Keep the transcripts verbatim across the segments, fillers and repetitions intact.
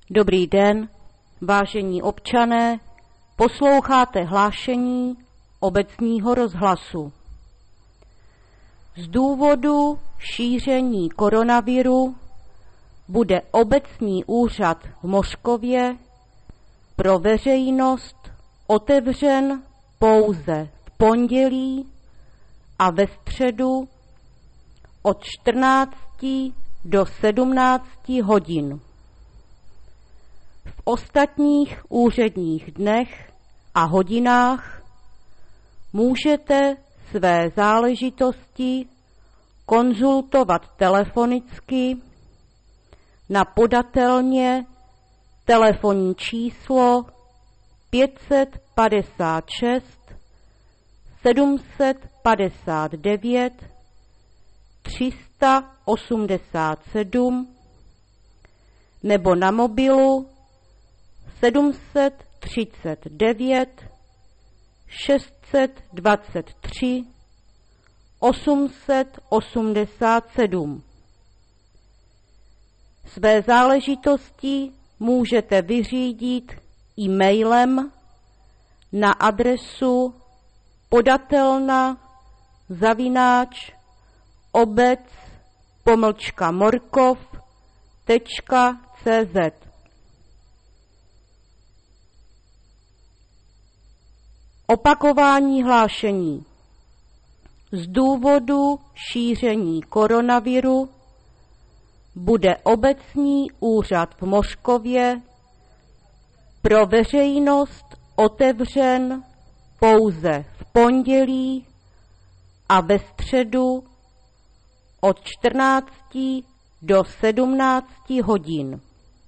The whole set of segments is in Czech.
Dobrý den, vážení občané, posloucháte hlášení obecního rozhlasu. Z důvodu šíření koronaviru bude obecní úřad v Mořkově pro veřejnost otevřen pouze v pondělí a ve středu od čtrnácti do sedmnácti hodin. V ostatních úředních dnech a hodinách můžete své záležitosti konzultovat telefonicky na podatelně telefonní číslo pět set padesát šest sedm set padesát devět tři sta osmdesát sedm nebo na mobilu sedm set třicet devět šest set dvacet tři osm set osmdesát sedm. Své záležitosti můžete vyřídit e-mailem na adresu podatelna zavináč obec pomlčka morkov tečka cé zet. Opakování hlášení. Z důvodu šíření koronaviru bude obecní úřad v Mořkově pro veřejnost otevřen pouze v pondělí a ve středu od čtrnácti do sedmnácti hodin.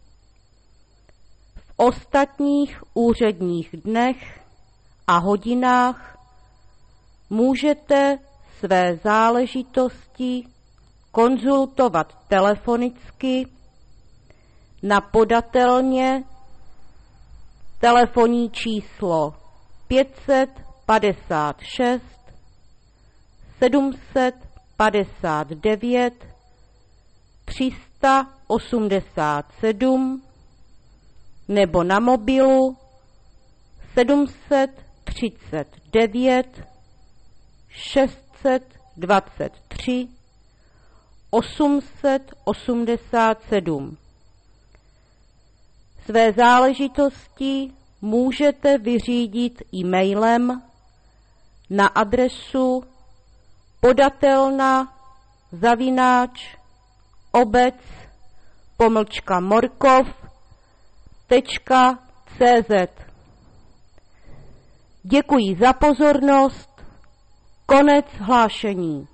V ostatních úředních dnech a hodinách můžete své záležitosti konzultovat telefonicky na podatelně telefonní číslo pět set padesát šest sedm set padesát devět tři sta osmdesát sedm nebo na mobilu sedm set třicet devět šest set dvacet tři osm set osmdesát sedm. Své záležitosti můžete vyřídit e-mailem na adresu podatelna zavináč obec pomlčka morkov tečka cé zet. Děkuji za pozornost. Konec hlášení.